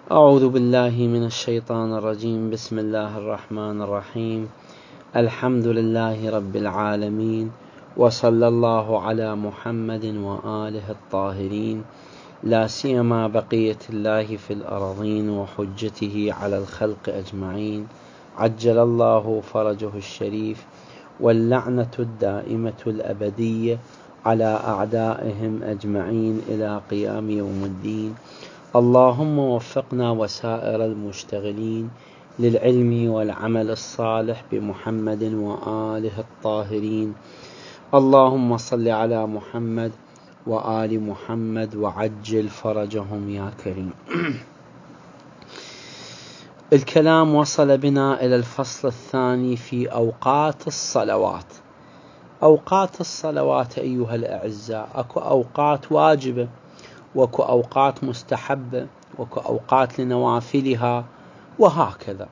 أعوذ بالله من الشيطان الرجيم. بسم الله الرحمن الرحيم. الحمد لله رب العالمين، وصلى الله على محمد وآله الطاهرين، لا سيما بقية الله في الأرضين وحجته على الخلق أجمعين، عجل الله فرجه الشريف، واللعنة الدائمة الأبدية على أعدائهم أجمعين إلى قيام يوم الدين. اللهم وفقنا وسائر المشتغلين للعلم والعمل الصالح بمحمد وآله الطاهرين. اللهم صل على محمد وآل محمد وعجل فرجهم يا كريم. الكلام وصل بنا إلى الفصل الثاني في أوقات الصلوات. أوقات الصلوات أيها الأعزاء، أكو أوقات واجبة، وكو أوقات مستحبة، وكو أوقات لنوافلها، وهكذا.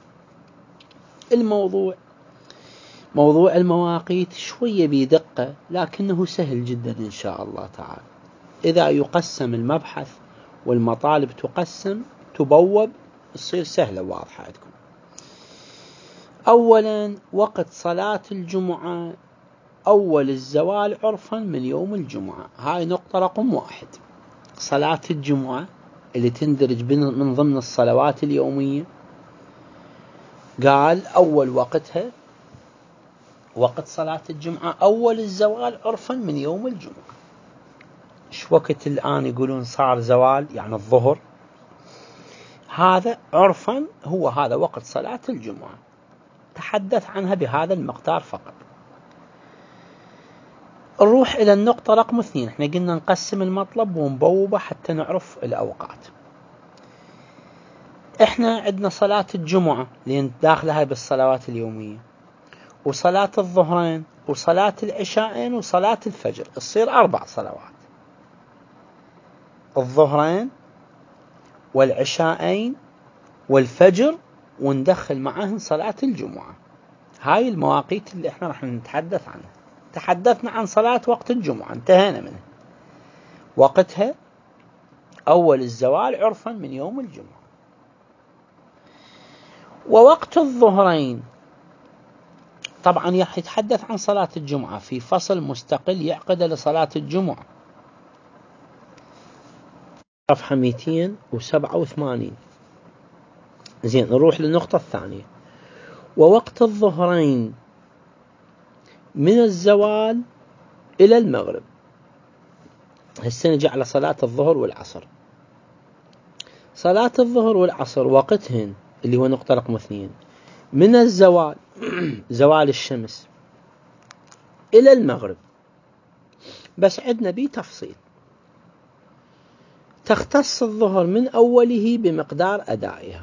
موضوع المواقيت شوية بدقة، لكنه سهل جدا إن شاء الله تعالى. إذا يقسم المبحث والمطالب تقسم تبوب، تصير سهلة واضحة عندكم. أولا، وقت صلاة الجمعة أول الزوال عرفا من يوم الجمعة. هاي نقطة رقم 1. صلاة الجمعة اللي تندرج من ضمن الصلوات اليومية، قال أول وقتها وقت صلاة الجمعة أول الزوال عرفا من يوم الجمعة. إيش وقت الآن يقولون صار زوال؟ يعني الظهر. هذا عرفا هو هذا وقت صلاة الجمعة. تحدث عنها بهذا المقدار فقط. نروح إلى النقطة رقم 2. احنا قلنا نقسم المطلب ونبوبه حتى نعرف الأوقات. احنا عندنا صلاة الجمعة اللي داخلها بالصلوات اليومية، وصلاة الظهرين، وصلاة العشاءين، وصلاة الفجر. تصير 4 صلوات: الظهرين والعشاءين والفجر، وندخل معهن صلاة الجمعة. هاي المواقيت اللي احنا راح نتحدث عنها. تحدثنا عن صلاة وقت الجمعة، انتهينا منها. وقتها أول الزوال عرفا من يوم الجمعة. ووقت الظهرين طبعا يتحدث عن صلاة الجمعة في فصل مستقل يعقد لصلاة الجمعة، صفحة 287. زين، نروح للنقطة الثانية. ووقت الظهرين من الزوال إلى المغرب. هسه نجي على صلاة الظهر والعصر. صلاة الظهر والعصر وقتهن اللي هو نقطة رقم 2 من الزوال زوال الشمس إلى المغرب. بس عندنا بيه تفصيل. تختص الظهر من أوله بمقدار أدائها.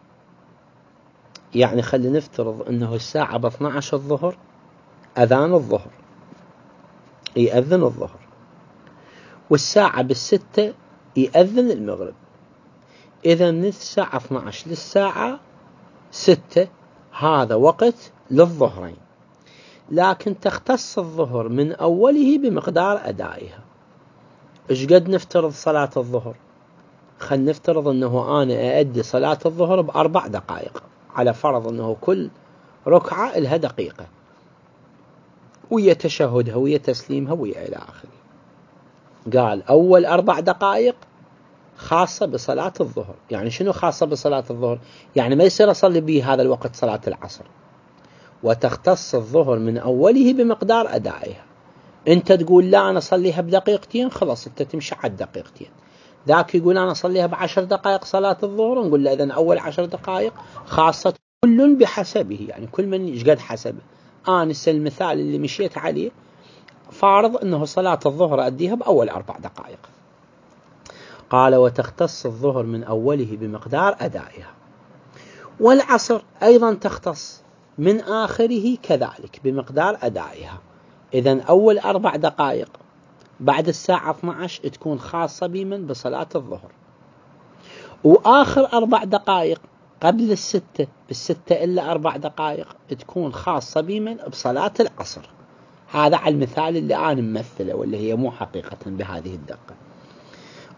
يعني خلينا نفترض أنه الساعة ب12 الظهر أذان الظهر، يأذن الظهر، والساعة ب6 يأذن المغرب. إذا من الساعة 12 للساعة 6 هذا وقت للظهرين. لكن تختص الظهر من أوله بمقدار أدائها. إيش قد نفترض صلاة الظهر؟ خلينا نفترض أنه أنا أؤدي صلاة الظهر ب4 دقائق، على فرض أنه كل ركعة لها دقيقة، ويا تشهدها ويا تسليمها ويا إلى آخره. قال أول 4 دقائق خاصة بصلاة الظهر. يعني شنو خاصة بصلاة الظهر؟ يعني ما يصير أصلي به هذا الوقت صلاة العصر. وتختص الظهر من أوله بمقدار أدائها. أنت تقول لا أنا أصليها بدقيقتين، خلاص أنت تمشي على الدقيقتين. ذاك يقول أنا أصليها ب10 دقائق صلاة الظهر، نقول له إذن أول 10 دقائق خاصة، كل بحسبه. يعني كل من يشقد حسبه. أنا المثال اللي مشيت عليه فارض أنه صلاة الظهر أديها بأول 4 دقائق. قال وتختص الظهر من أوله بمقدار أدائها. والعصر أيضا تختص من آخره كذلك بمقدار أدائها. إذن أول 4 دقائق بعد الساعة 12 تكون خاصة بمن؟ بصلاة الظهر. وآخر 4 دقائق قبل الستة، بالستة إلا 4 دقائق تكون خاصة بمن؟ بصلاة العصر. هذا على المثال اللي أنا ممثله، واللي هي مو حقيقة بهذه الدقة.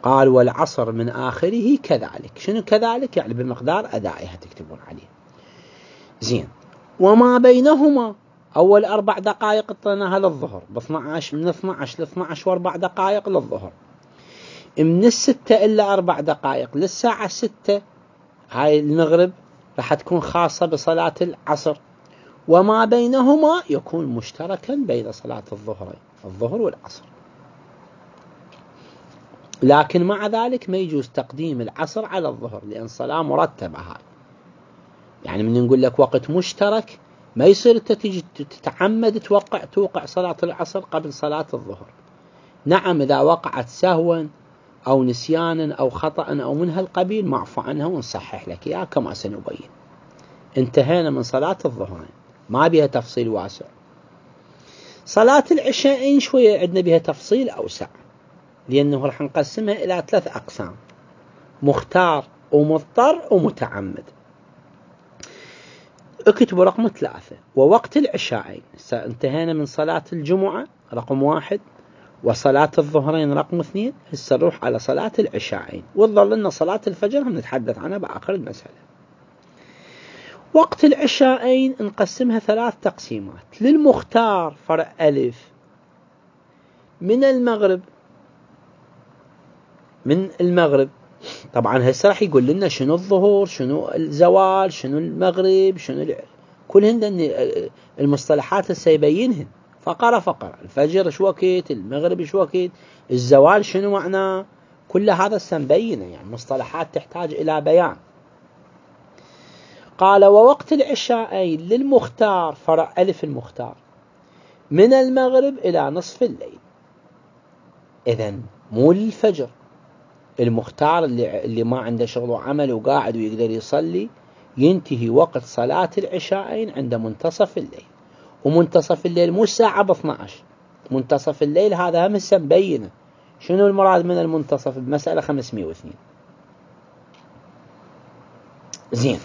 قال والعصر من آخره كذلك. شنو كذلك؟ يعني بمقدار أدائها تكتبون عليه. زين. وما بينهما أول 4 دقائق اعطيناها للظهر من 12 ل 12 و4 دقائق للظهر، من 6 إلا 4 دقائق للساعة 6 هاي المغرب راح تكون خاصة بصلاة العصر، وما بينهما يكون مشتركا بين صلاة الظهر والعصر. لكن مع ذلك ما يجوز تقديم العصر على الظهر، لأن صلاة مرتبة هاي. يعني من نقول لك وقت مشترك ما يصير تيجي تتعمد توقع صلاة العصر قبل صلاة الظهر. نعم إذا وقعت سهوا أو نسيانا أو خطأ أو من هالقبيل معفو عنها ونصحح لك إياها كما سنبين. انتهينا من صلاة الظهرين، ما بها تفصيل واسع. صلاة العشاءين شوية عندنا بها تفصيل أوسع، لأنه رح نقسمها إلى 3 أقسام: مختار ومضطر ومتعمد. اكتبوا رقم 3. ووقت العشاءين انتهينا من صلاة الجمعة رقم 1 وصلاة الظهرين رقم 2. هسه نروح على صلاة العشاءين، وتظل لنا صلاة الفجر هم نتحدث عنها بآخر المسألة. وقت العشاءين نقسمها 3 تقسيمات. للمختار فرع ألف من المغرب. طبعا هسه راح يقول لنا شنو الظهر، شنو الزوال، شنو المغرب، كلهن المصطلحات هسه يبينهن فقرة. الفجر شو وقت، المغرب شو وقت، الزوال شنو معناه، كل هذا سنبينه، يعني مصطلحات تحتاج إلى بيان. قال ووقت العشاءين للمختار فرع ألف المختار من المغرب إلى نصف الليل. إذن مو للفجر. المختار اللي ما عنده شغل وعمل وقاعد ويقدر يصلي ينتهي وقت صلاة العشاءين عند منتصف الليل. ومنتصف الليل مو الساعة 12، منتصف الليل هذا هم هسه مبينه. شنو المراد من المنتصف بمسألة 502. زين.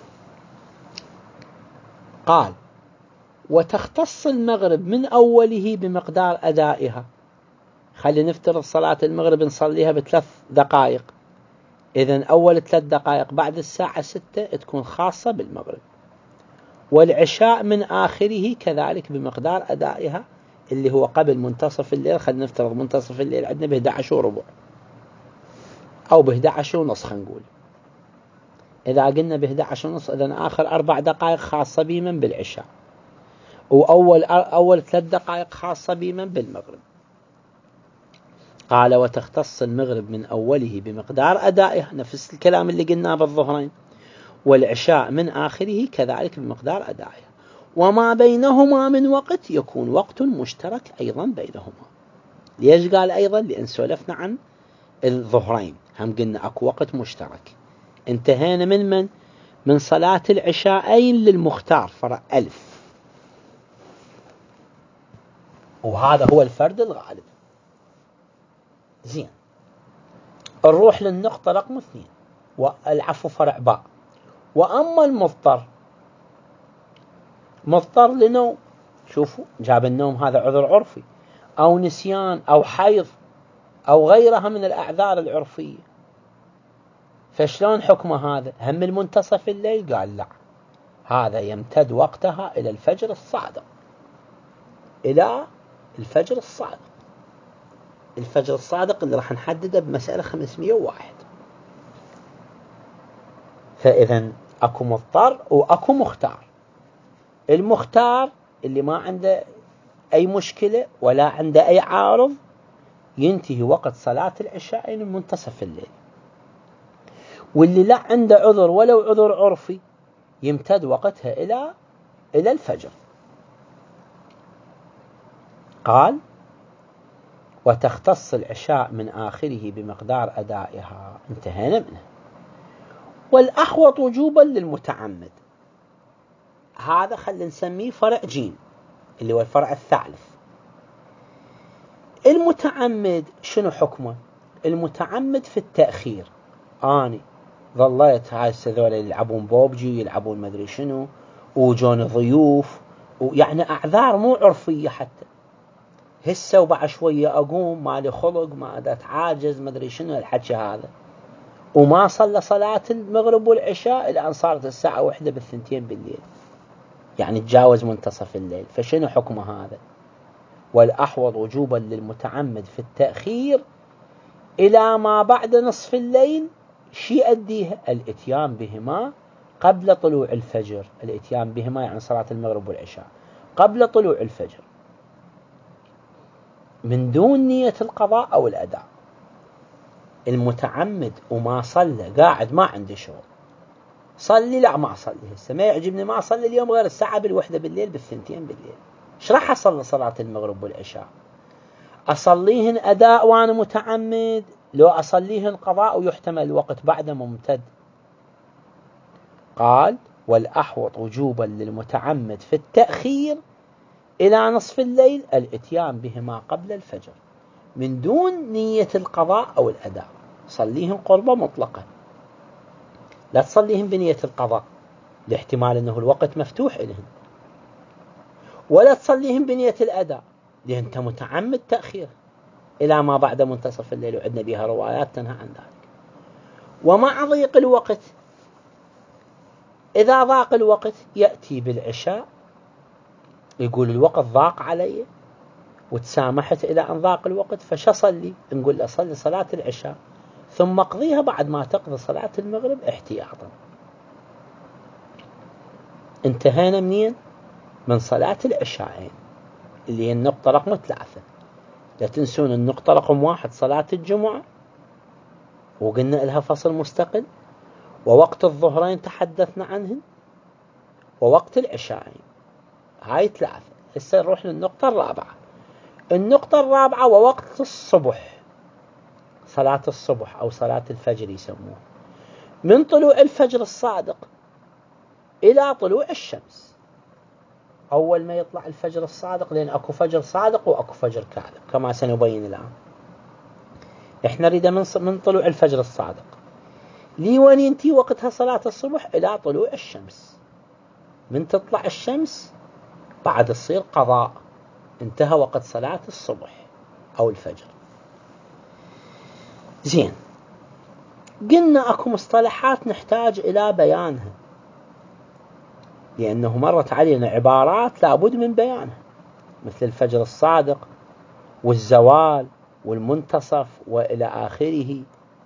قال وتختص المغرب من أوله بمقدار أدائها. خلي نفترض صلاة المغرب نصليها ب3 دقائق، إذن أول 3 دقائق بعد الساعة 6 تكون خاصة بالمغرب. والعشاء من آخره كذلك بمقدار أدائها اللي هو قبل منتصف الليل. خلينا نفترض منتصف الليل عندنا ب11:15 أو ب11:30 خلينا نقول. إذا قلنا ب11:30 إذن آخر 4 دقائق خاصة بمن بالعشاء، وأول 3 دقائق خاصة بمن بالمغرب. قال وتختص المغرب من أوله بمقدار أدائها، نفس الكلام اللي قلناه بالظهرين. والعشاء من آخره كذلك بمقدار أدائها. وما بينهما من وقت يكون وقت مشترك أيضا بينهما. ليش قال أيضا؟ لأن سولفنا عن الظهرين هم قلنا أكو وقت مشترك. انتهينا من صلاة العشاءين للمختار فرع ألف، وهذا هو الفرد الغالب. زين. نروح للنقطة رقم 2 والعفو فرع باء. وأما مضطر لنوم، شوفوا جاب النوم هذا عذر عرفي أو نسيان أو حيض أو غيرها من الأعذار العرفية، فشلون حكمه هذا؟ هم المنتصف الليل؟ قال لا، هذا يمتد وقتها إلى الفجر الصادق. الفجر الصادق اللي راح نحدده بمسألة 501. فإذا أكو مضطر وأكو مختار. المختار اللي ما عنده أي مشكلة ولا عنده أي عارض ينتهي وقت صلاة العشاء من منتصف الليل. واللي لا عنده عذر ولو عذر عرفي يمتد وقتها إلى الفجر. قال وتختص العشاء من آخره بمقدار أدائها. انتهينا منه. والأحوط وجوبا للمتعمد، هذا خلينا نسميه فرع جيم اللي هو الفرع الثالث. المتعمد شنو حكمه؟ المتعمد في التأخير. أنا ظليت هاي السذول يلعبون بوبجي، يلعبون مدري شنو، وجون ضيوف، ويعني أعذار مو عرفية حتى. هسه وبعد شوية أقوم ما لي خلق، ما أدت عاجز، ما أدري شنو الحكي هذا، وما صلى صلاة المغرب والعشاء إلى أن صارت الساعة 1 بالثنتين بالليل، يعني تجاوز منتصف الليل. فشنو حكم هذا؟ والأحوط وجوبا للمتعمد في التأخير إلى ما بعد نصف الليل شي أديه الإتيان بهما قبل طلوع الفجر. الإتيان بهما يعني صلاة المغرب والعشاء قبل طلوع الفجر من دون نية القضاء أو الأداء. المتعمد وما صلى قاعد ما عنده شغل، صلي لا ما أصلي هسه، ما يعجبني ما أصلي اليوم غير الساعة 1 بالليل بالثنتين بالليل، ايش راح أصلي صلاة المغرب والعشاء؟ أصليهن أداء وأنا متعمد، لو أصليهن قضاء ويحتمل الوقت بعد ممتد. قال والأحوط وجوبا للمتعمد في التأخير إلى نصف الليل الإتيان بهما قبل الفجر من دون نية القضاء أو الأداء. صليهن قربة مطلقة، لا تصليهن بنية القضاء لاحتمال أنه الوقت مفتوح إلهن، ولا تصليهن بنية الأداء لأن أنت متعمد تأخير إلى ما بعد منتصف الليل، وعندنا بها روايات تنهى عن ذلك. ومع ضيق الوقت، إذا ضاق الوقت يأتي بالعشاء يقول الوقت ضاق علي وتسامحت إلى أن ضاق الوقت، فش أصلي؟ نقول له صلي صلاة العشاء ثم اقضيها بعد ما تقضي صلاة المغرب احتياطا. انتهينا منين؟ من صلاة العشاءين اللي هي النقطة رقم 3. لا تنسون النقطة رقم 1 صلاة الجمعة وقلنا لها فصل مستقل، ووقت الظهرين تحدثنا عنهن، ووقت العشاءين. هاي 3. هسه نروح للنقطة الرابعة. النقطة الرابعة ووقت الصبح، صلاة الصبح أو صلاة الفجر يسموه، من طلوع الفجر الصادق إلى طلوع الشمس. أول ما يطلع الفجر الصادق، لأن أكو فجر صادق وأكو فجر كاذب كما سنبين الآن. إحنا نريد من طلوع الفجر الصادق لي وين ينتهي وقتها صلاة الصبح إلى طلوع الشمس. من تطلع الشمس بعد تصير قضاء، انتهى وقت صلاة الصبح أو الفجر. زين، قلنا أكو مصطلحات نحتاج إلى بيانها لأنه مرت علينا عبارات لابد من بيانها، مثل الفجر الصادق والزوال والمنتصف وإلى آخره.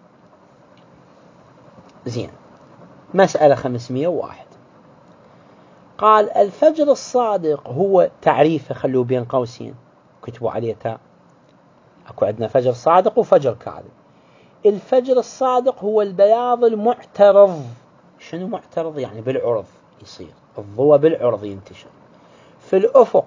زين، مسألة 501 قال الفجر الصادق هو تعريفه، خلوه بين قوسين كتبوا عليه تاء، أكو عندنا فجر صادق وفجر كاذب. الفجر الصادق هو البياض المعترض. شنو معترض؟ يعني بالعرض يصير الضوء بالعرض ينتشر في الأفق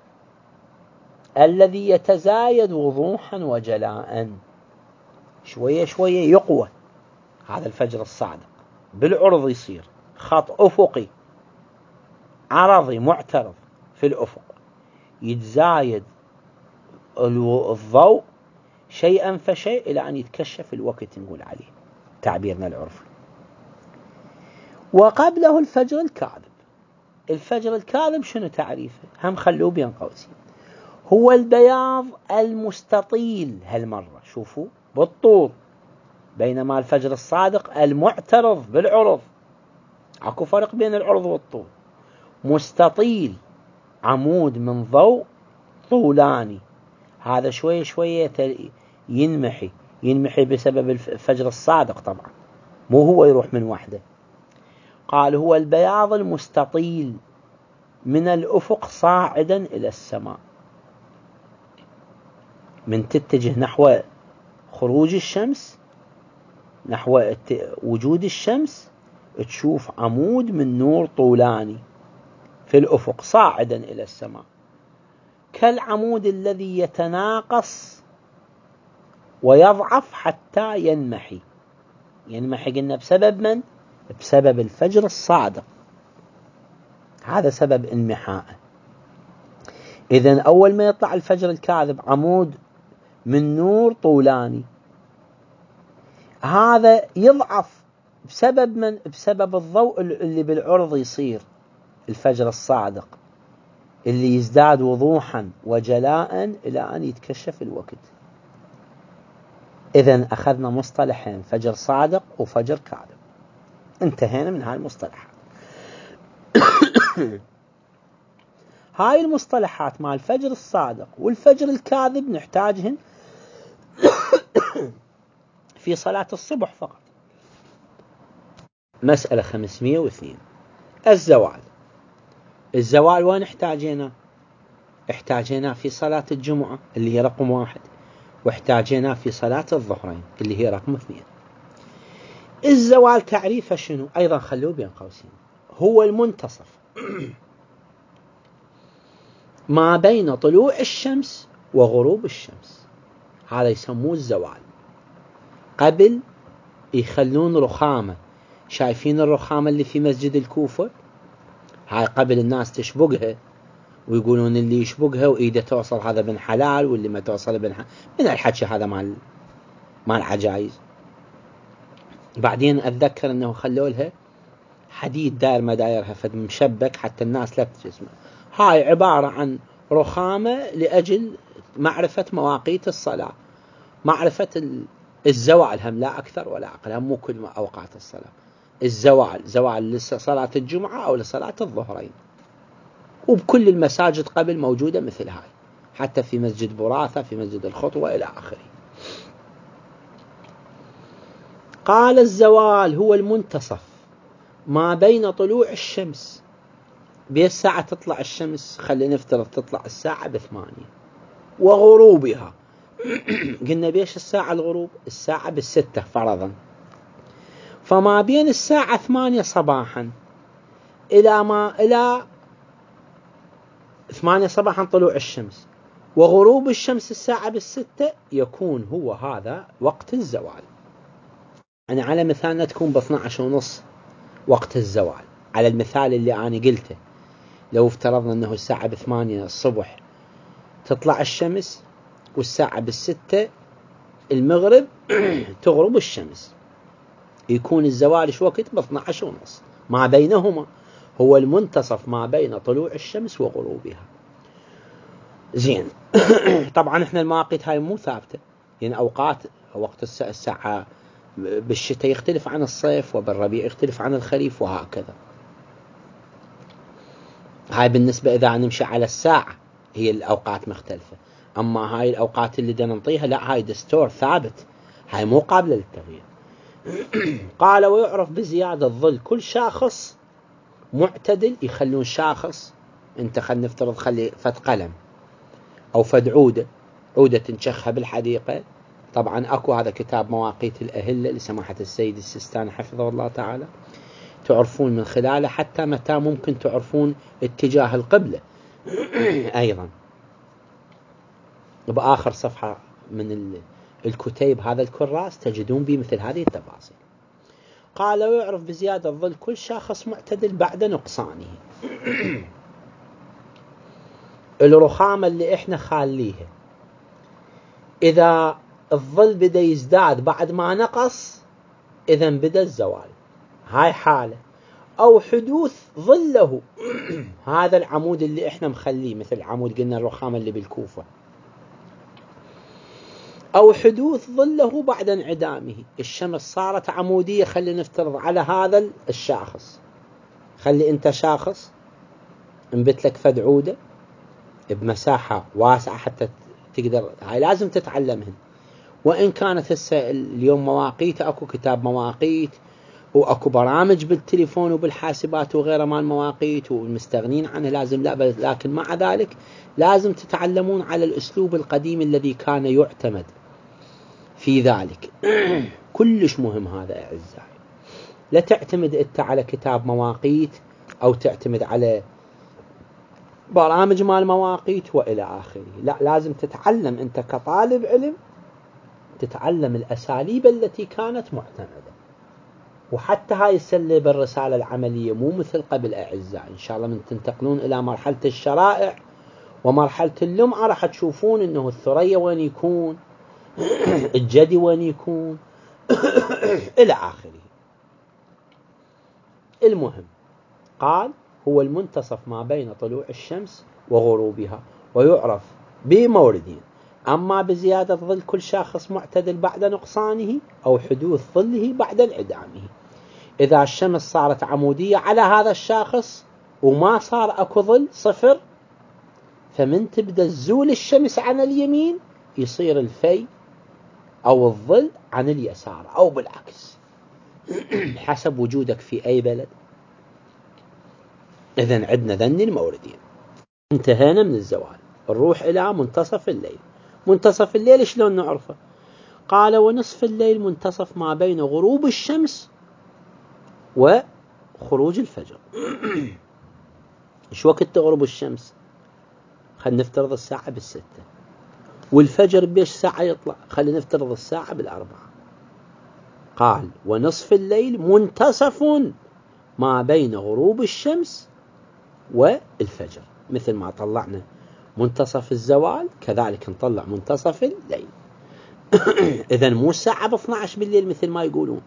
الذي يتزايد وضوحا وجلاء، شوية شوية يقوى. هذا الفجر الصادق بالعرض يصير خط أفقي عرضي معترض في الأفق، يتزايد الضوء شيئا فشيء إلى أن يتكشف الوقت، نقول عليه تعبيرنا العرفي. وقبله الفجر الكاذب. الفجر الكاذب شنو تعريفه؟ هم خلوه بين قوسين، هو البياض المستطيل هالمرة، شوفوا بالطول، بينما الفجر الصادق المعترض بالعرض. اكو فرق بين العرض والطول. مستطيل عمود من ضوء طولاني، هذا شوية شوية ينمحي بسبب الفجر الصادق طبعا، مو هو يروح من وحده. قال هو البياض المستطيل من الأفق صاعدا إلى السماء، من تتجه نحو خروج الشمس، نحو وجود الشمس، تشوف عمود من نور طولاني في الأفق صاعدا إلى السماء، كالعمود الذي يتناقص ويضعف حتى ينمحي. قلنا بسبب من؟ بسبب الفجر الصادق، هذا سبب انمحائه. إذن أول ما يطلع الفجر الكاذب عمود من نور طولاني، هذا يضعف بسبب من؟ بسبب الضوء اللي بالعرض يصير الفجر الصادق، اللي يزداد وضوحا وجلاء إلى أن يتكشف الوقت. إذن أخذنا مصطلحين، فجر صادق وفجر كاذب، انتهينا من هاي المصطلحات. هاي المصطلحات مع الفجر الصادق والفجر الكاذب نحتاجهن في صلاة الصبح فقط. مسألة 502 الزوال. الزوال وين احتاجينا؟ احتاجينا في صلاة الجمعة اللي هي رقم 1، واحتاجينا في صلاة الظهرين اللي هي رقم 2. الزوال تعريفه شنو؟ أيضا خلوه بين قوسين، هو المنتصف ما بين طلوع الشمس وغروب الشمس، هذا يسموه الزوال. قبل يخلون رخامة، شايفين الرخامة اللي في مسجد الكوفة؟ هاي قبل الناس تشبقها ويقولون اللي يشبقها وإيده توصل هذا بن حلال، واللي ما توصل بن حلال، من الحكي هذا مال عجائز. بعدين أتذكر أنه خلوا لها حديد داير ما دايرها فد مشبك حتى الناس لا تجسمه. هاي عبارة عن رخامة لأجل معرفة مواقيت الصلاة، معرفة الزوال، هم لا أكثر ولا أقل، هم مو كل أوقات الصلاة. زوال لصلاة الجمعة أو لصلاة الظهرين، وبكل المساجد قبل موجودة مثل هاي، حتى في مسجد براثة، في مسجد الخطوة إلى آخره. قال الزوال هو المنتصف ما بين طلوع الشمس، بالساعة تطلع الشمس، خلينا نفترض تطلع الساعة 8، وغروبها قلنا بيش الساعة الغروب؟ الساعة 6 فرضا، فما بين الساعة 8 صباحا إلى 8 صباحا طلوع الشمس وغروب الشمس الساعة 6 يكون هو هذا وقت الزوال. يعني على مثالنا تكون 12:30 وقت الزوال، على المثال اللي أنا قلته. لو افترضنا أنه الساعة 8 الصبح تطلع الشمس، والساعة 6 المغرب تغرب الشمس، يكون الزوال شو وقت؟ 12:30. ما بينهما هو المنتصف ما بين طلوع الشمس وغروبها. زين. طبعا احنا المواقيت هاي مو ثابتة، يعني أوقات وقت الساعة بالشتاء يختلف عن الصيف، وبالربيع يختلف عن الخريف، وهكذا. هاي بالنسبة إذا نمشي على الساعة هي الأوقات مختلفة، أما هاي الأوقات اللي بدنا نعطيها لا، هاي دستور ثابت، هاي مو قابلة للتغيير. قال ويعرف بزيادة ظل كل شاخص معتدل. يخلون شاخص، انت خلينا نفترض خلي فد قلم أو فد عودة تنشخها بالحديقة. طبعا أكو هذا كتاب مواقيت الأهلة لسماحة السيد السيستاني حفظه الله تعالى، تعرفون من خلاله حتى متى ممكن تعرفون اتجاه القبلة. أيضا بآخر صفحة من الكتيب هذا الكراس تجدون به مثل هذه التفاصيل. قال ويعرف بزيادة ظل كل شاخص معتدل بعد نقصانه. الرخامة اللي احنا خاليها إذا الظل بدأ يزداد بعد ما نقص، إذن بدأ الزوال، هاي حالة. أو حدوث ظله هذا العمود اللي احنا مخليه، مثل عمود قلنا الرخامة اللي بالكوفة، أو حدوث ظله بعد انعدامه. الشمس صارت عمودية، خلي نفترض على هذا الشاخص، خلي انت شاخص انبت لك فد عودة بمساحة واسعة حتى تقدر، هاي لازم تتعلمهن. وإن كانت هسه اليوم مواقيت، أكو كتاب مواقيت، وأكو برامج بالتليفون وبالحاسبات وغيرها مال مواقيت، والمستغنين عنه لازم لا، لكن مع ذلك لازم تتعلمون على الأسلوب القديم الذي كان يعتمد في ذلك. كلش مهم هذا أعزائي. لا تعتمد أنت على كتاب مواقيت أو تعتمد على برامج مال مواقيت وإلى آخره، لا، لازم تتعلم أنت كطالب علم، تتعلم الأساليب التي كانت معتمدة. وحتى هاي السلة بالرسالة العملية مو مثل قبل أعزائي. إن شاء الله من تنتقلون إلى مرحلة الشرائع ومرحلة اللمعة راح تشوفون إنه الثريا وين يكون، الجدي وين يكون، إلى آخره. المهم قال هو المنتصف ما بين طلوع الشمس وغروبها، ويعرف بموردين: أما بزيادة ظل كل شاخص معتدل بعد نقصانه، أو حدوث ظله بعد انعدامه. إذا الشمس صارت عمودية على هذا الشاخص وما صار أكو ظل صفر، فمن تبدأ زول الشمس عن اليمين يصير الفي أو الظل عن اليسار، أو بالعكس حسب وجودك في أي بلد. إذن عندنا ذن الموردين. انتهينا من الزوال، نروح إلى منتصف الليل. منتصف الليل شلون نعرفه؟ قال: ونصف الليل منتصف ما بين غروب الشمس وخروج الفجر. إيش وقت تغرب الشمس؟ خلينا نفترض الساعة 6، والفجر بيش ساعة يطلع؟ خلينا نفترض الساعة 4. قال: ونصف الليل منتصف ما بين غروب الشمس والفجر. مثل ما طلعنا منتصف الزوال كذلك نطلع منتصف الليل. إذن مو الساعة 12 بالليل مثل ما يقولون.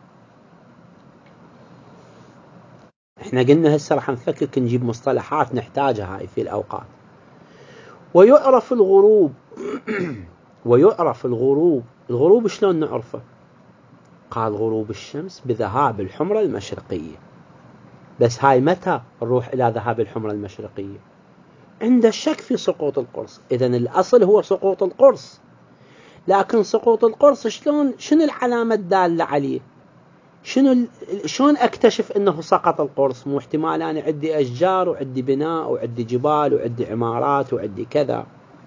احنا قلنا هسه راح نفكك نجيب مصطلحات نحتاجها هاي في الأوقات. ويعرف الغروب ويعرف الغروب شلون نعرفه؟ قال: غروب الشمس بذهاب الحمرة المشرقية. بس هاي متى نروح إلى ذهاب الحمرة المشرقية؟ عند الشك في سقوط القرص. إذن الأصل هو سقوط القرص، لكن سقوط القرص شنو العلامة الدالة عليه؟ شلون أكتشف أنه سقط القرص؟ مو احتمال أنا عندي أشجار وعندي بناء وعندي جبال وعندي عمارات وعندي كذا.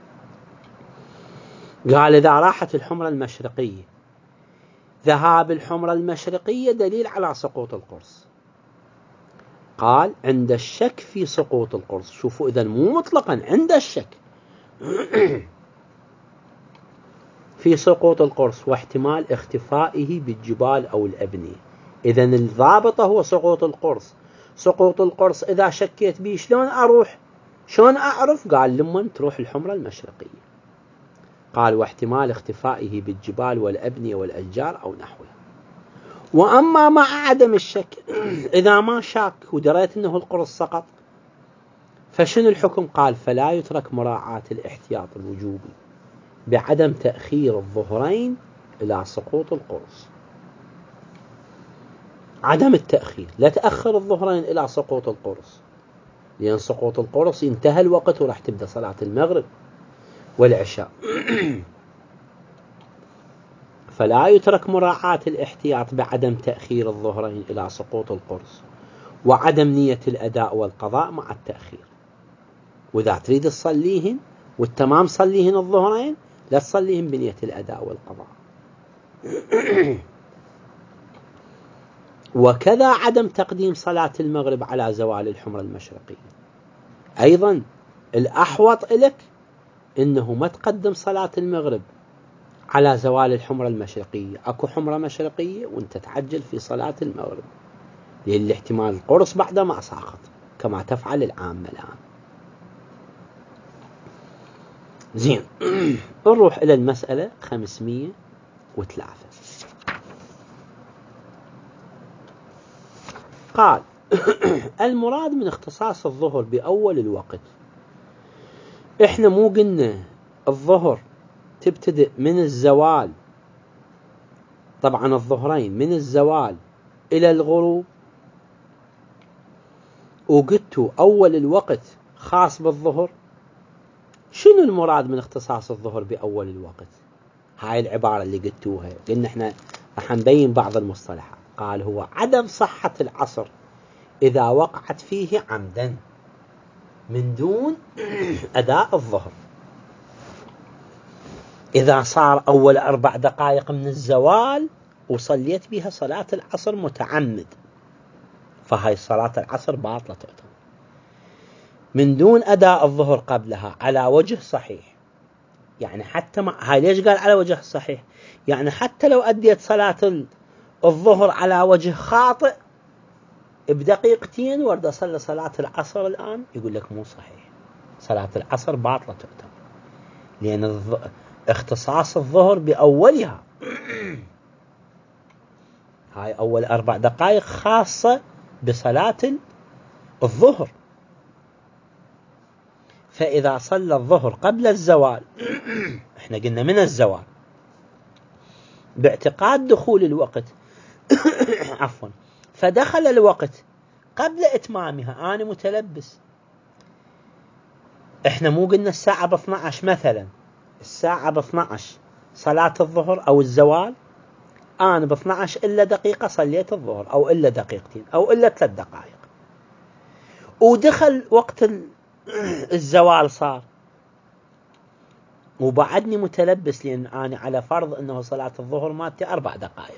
قال: إذا راحت الحمرة المشرقية، ذهاب الحمرة المشرقية دليل على سقوط القرص. قال: عند الشك في سقوط القرص. شوفوا، إذن مو مطلقا عند الشك في سقوط القرص واحتمال اختفائه بالجبال أو الأبنية. إذن الضابطة هو سقوط القرص. سقوط القرص إذا شكيت به شلون أعرف؟ قال: لما تروح الحمرة المشرقية. قال: واحتمال اختفائه بالجبال والأبنية والأشجار أو نحوها. وأما مع عدم الشك، إذا ما شاك ودريت أنه القرص سقط، فشنو الحكم؟ قال: فلا يترك مراعاة الاحتياط الوجوبي بعدم تأخير الظهرين إلى سقوط القرص. عدم التأخير، لا تأخر الظهرين إلى سقوط القرص، لأن سقوط القرص انتهى الوقت وراح تبدأ صلاة المغرب والعشاء. فلا يترك مراعاة الاحتياط بعدم تأخير الظهرين إلى سقوط القرص، وعدم نية الأداء والقضاء مع التأخير. وإذا تريد تصليهن والتمام صليهن الظهرين، لا تصليهن بنية الأداء والقضاء. وكذا عدم تقديم صلاة المغرب على زوال الحمرة المشرقية. أيضا الأحوط لك إنه ما تقدم صلاة المغرب على زوال الحمرة المشرقية. أكو حمرة مشرقية وانت تعجل في صلاة المغرب، لأن احتمال القرص بعد ما ساقط كما تفعل العامة الآن. زين. نروح إلى المسألة 503. قال: المراد من اختصاص الظهر بأول الوقت. احنا مو قلنا الظهر تبتدئ من الزوال، طبعا الظهرين من الزوال إلى الغروب، وقلتوا أول الوقت خاص بالظهر. شنو المراد من اختصاص الظهر بأول الوقت؟ هاي العبارة اللي قلتوها، لأن احنا راح نبين بعض المصطلحات. قال: هو عدم صحة العصر إذا وقعت فيه عمدا من دون أداء الظهر. إذا صار أول 4 دقائق من الزوال وصليت بها صلاة العصر متعمد، فهاي صلاة العصر باطلة تعتبر من دون أداء الظهر قبلها على وجه صحيح. يعني حتى هاي ليش قال على وجه صحيح؟ يعني حتى لو أديت صلاة الظهر على وجه خاطئ بدقيقتين ورد أصلي صلاة العصر الآن، يقول لك مو صحيح، صلاة العصر باطلة تعتبر، لأن اختصاص الظهر بأولها. هاي أول 4 دقائق خاصة بصلاة الظهر. فإذا صلى الظهر قبل الزوال احنا قلنا من الزوال باعتقاد دخول الوقت عفوا، فدخل الوقت قبل إتمامها، أنا متلبس. احنا مو قلنا الساعة ب12 مثلا، الساعة ب12 صلاة الظهر أو الزوال، أنا ب12 إلا دقيقة صليت الظهر، أو إلا دقيقتين، أو إلا 3 دقائق، ودخل وقت الزوال صار، وبعدني متلبس، لأن أنا على فرض أنه صلاة الظهر مالتي 4 دقائق،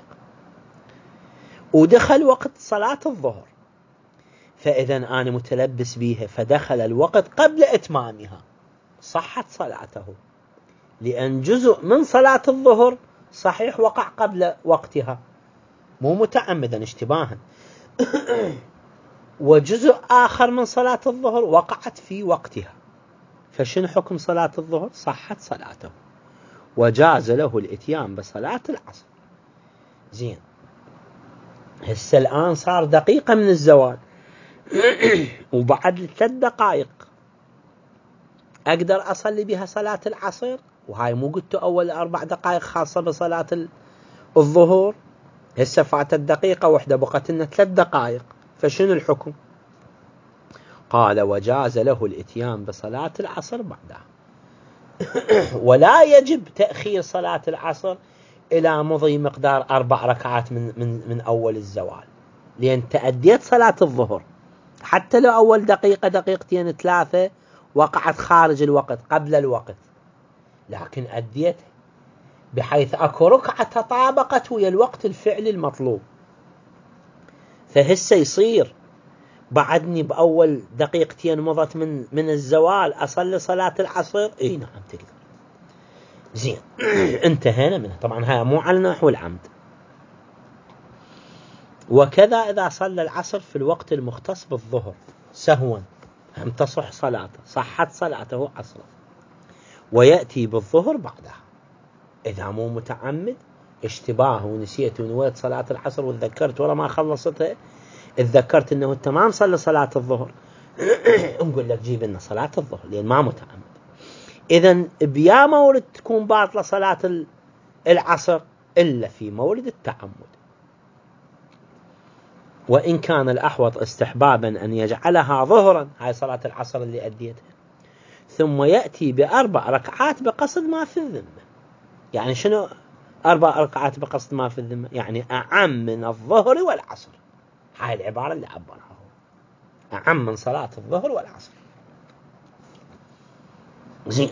ودخل وقت صلاة الظهر، فإذا أنا متلبس بيها، فدخل الوقت قبل إتمامها، صحت صلاته، لأن جزء من صلاة الظهر صحيح وقع قبل وقتها مو متعمدا اشتباها، وجزء آخر من صلاة الظهر وقعت في وقتها، فشنو حكم صلاة الظهر؟ صحت صلاته وجاز له الاتيان بصلاة العصر. زين، هسه الآن صار دقيقة من الزوال وبعد 3 دقائق أقدر أصلي بها صلاة العصر، وهاي مو قلت أول 4 دقائق خاصة بصلاة الظهر، هسه فاتت دقيقة واحدة بقت لنا 3 دقائق، فشنو الحكم؟ قال وجاز له الاتيان بصلاة العصر بعدها ولا يجب تأخير صلاة العصر إلى مضي مقدار 4 ركعات من أول الزوال، لأن تأديت صلاة الظهر حتى لو أول دقيقة دقيقتين 3 وقعت خارج الوقت قبل الوقت، لكن أديتها بحيث أكو ركعة تطابقت ويا الوقت الفعلي المطلوب، فهسه يصير بعدني بأول دقيقتين مضت من الزوال أصلي صلاة العصر؟ إيه نعم تقدر. زين انتهينا منها. طبعا هذا مو على نحو العمد. وكذا إذا صلى العصر في الوقت المختص بالظهر سهوا هم تصح صلاته، صحت صلاته عصرا، ويأتي بالظهر بعدها. إذا مو متعمد اشتباه ونسيت ونويت صلاة العصر وتذكرت ورا ما خلصتها، اتذكرت انه التمام صلى صلاة الظهر نقول لك جيب لنا صلاة الظهر لأن ما متعمد. إذن بيا مورد تكون باطلة صلاة العصر إلا في مورد التعمد. وإن كان الأحوط استحبابا أن يجعلها ظهرا، هاي صلاة العصر اللي أديتها، ثم يأتي ب4 ركعات بقصد ما في الذمة. يعني شنو 4 ركعات بقصد ما في الذمة؟ يعني أعم من الظهر والعصر. هاي العبارة اللي عبرها هو، أعم من صلاة الظهر والعصر. زين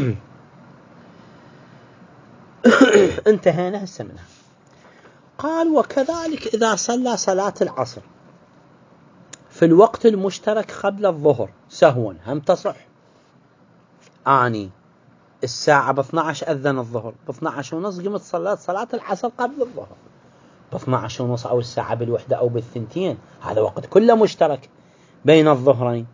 انتهينا هسه منها. قال وكذلك إذا صلى صلاة العصر في الوقت المشترك قبل الظهر سهوا هم تصح. آني الساعة ب12 أذن الظهر، ب12 ونص قمت صليت صلاة العصر قبل الظهر، ب12 ونص أو الساعة بالوحدة أو بالثنتين، هذا وقت كله مشترك بين الظهرين.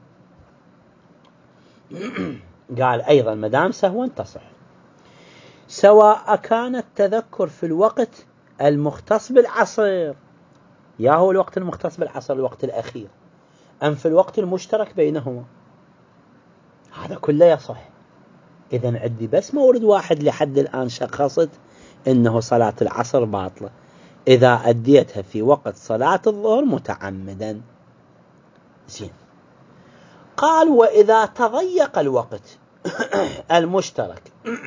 قال أيضا مدام سهوا تصح، سواء كان التذكر في الوقت المختص بالعصر، يا هو الوقت المختص بالعصر الوقت الأخير، أم في الوقت المشترك بينهما، هذا كله يصح. إذن عندي بس مورد واحد لحد الآن شخصت إنه صلاة العصر باطلة، إذا أديتها في وقت صلاة الظهر متعمدا. زين. قال وإذا تضيق الوقت المشترك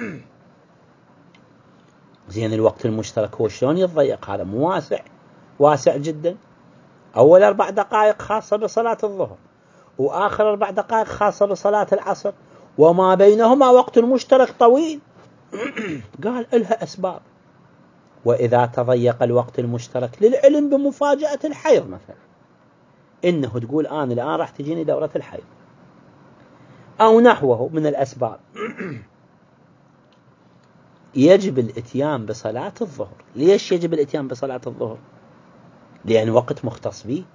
زين الوقت المشترك هو شلون يتضيق؟ هذا مو واسع، واسع جدا. أول 4 دقائق خاصة بصلاة الظهر، وآخر 4 دقائق خاصة بصلاة العصر، وما بينهما وقت مشترك طويل. قال إلها أسباب. وإذا تضيق الوقت المشترك للعلم بمفاجأة الحيض مثلا، إنه تقول أنا الآن راح تجيني دورة الحيض أو نحوه من الأسباب، يجب الاتيان بصلاة الظهر. ليش يجب الاتيان بصلاة الظهر؟ لأن وقت مختص به.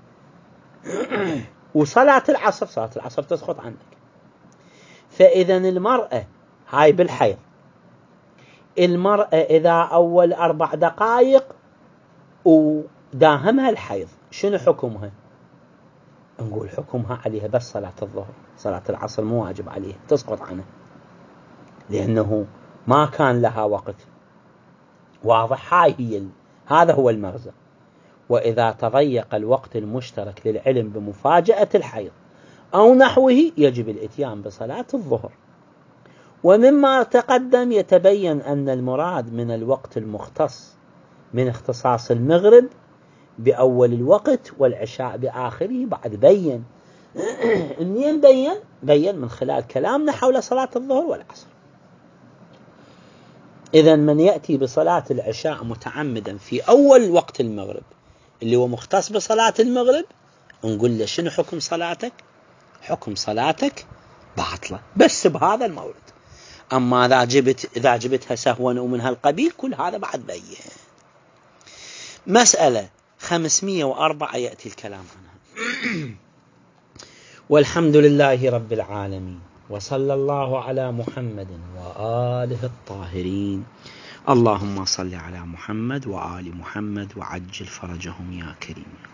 وصلاة العصر، صلاة العصر تسقط عنك. فإذا المرأة هاي بالحيض، المرأة إذا أول 4 دقائق وداهمها الحيض شنو حكمها؟ نقول حكمها عليها بس صلاة الظهر، صلاة العصر مو واجب عليها، تسقط عنها لأنه ما كان لها وقت. واضح؟ هذا هو المغزى. وإذا تضيق الوقت المشترك للعلم بمفاجأة الحيض أو نحوه يجب الإتيان بصلاة الظهر. ومما تقدم يتبين أن المراد من الوقت المختص من اختصاص المغرب بأول الوقت والعشاء بآخره. بعد بين منين بين من خلال كلامنا حول صلاة الظهر والعصر. إذن من يأتي بصلاة العشاء متعمدا في أول وقت المغرب اللي هو مختص بصلاة المغرب، نقول له شنو حكم صلاتك؟ حكم صلاتك باطلة بس بهذا المورد. أما إذا جبتها سهوا ومن هالقبيل كل هذا بعد بين. مسألة 504 يأتي الكلام عنها. والحمد لله رب العالمين، وصلى الله على محمد وآله الطاهرين. اللهم صل على محمد وآل محمد وعجل فرجهم يا كريم.